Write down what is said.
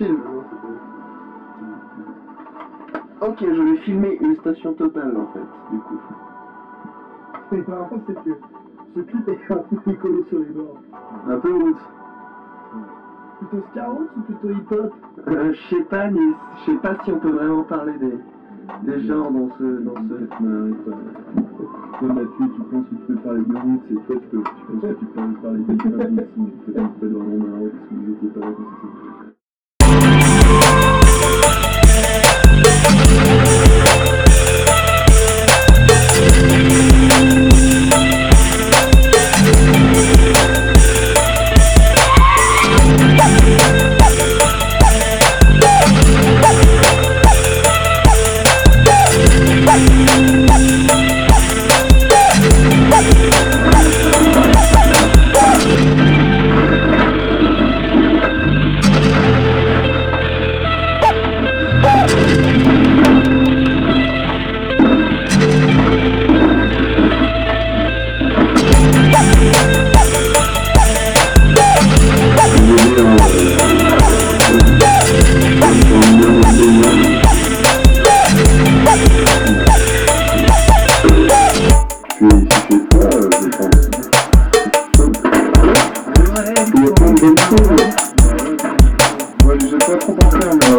film. Ok, je vais filmer une station Total en fait, du coup. Mais marrant, c'est que ce clip est un peu collé sur les bords. Un peu route. Plutôt Scarroot ou plutôt hip-hop? Je sais pas, mais je sais pas si on peut vraiment parler des genres dans ce. Toi, Mathieu, tu penses que tu peux parler de route, c'est toi, tu penses que tu peux parler de hip-hop, si peut-être pas dans mon maroc, parce que vous étiez pas là quand c'était. Moi, j'ai pas trop pensé, mais